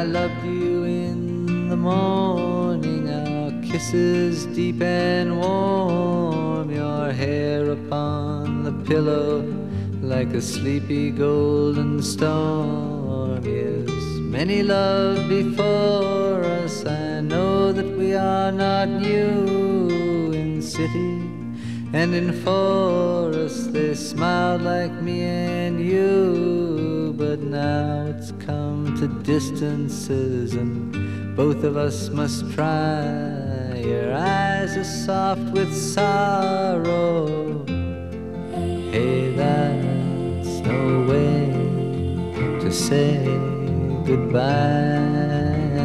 loved you in the morning, our kisses deep and warm, your hair upon the pillow like a sleepy golden storm. Yes, many love before us, I know that we are not new. In city and in forest they smiled like me and you, but now it's come to distances and both of us must try. Your eyes are soft with sorrow. Hey, that's no way to say goodbye.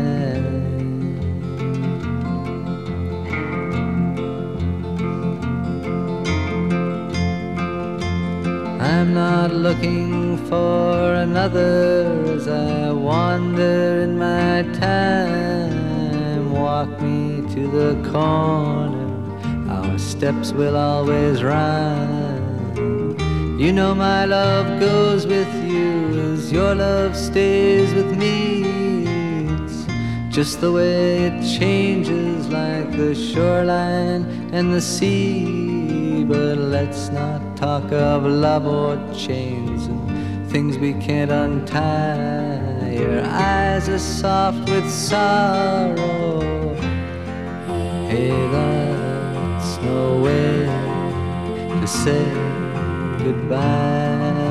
I'm not looking for another as I wander in my time. Walk me to the corner, our steps will always rhyme. You know my love goes with you as your love stays with me. It's just the way it changes like the shoreline and the sea. But let's not talk of love or chains and things we can't untie. Your eyes are soft with sorrow. Hey, that's no way to say goodbye.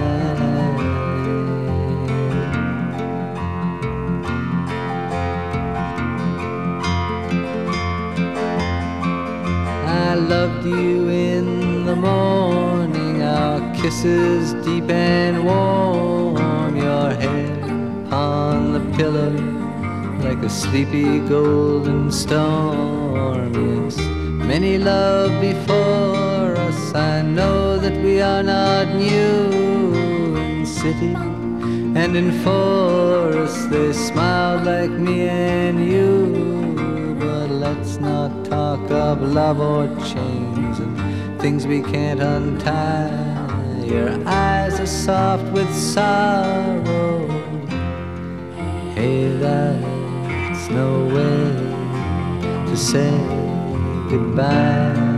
I loved you in the morning, our kisses deep and warm, your head on the pillow like a sleepy golden storm. Yes, many love before us, I know that we are not new. In city and in forest they smiled like me and you. But let's not talk of love or chains and things we can't untie. Your eyes are soft with sorrow. Hey, that's no way to say goodbye.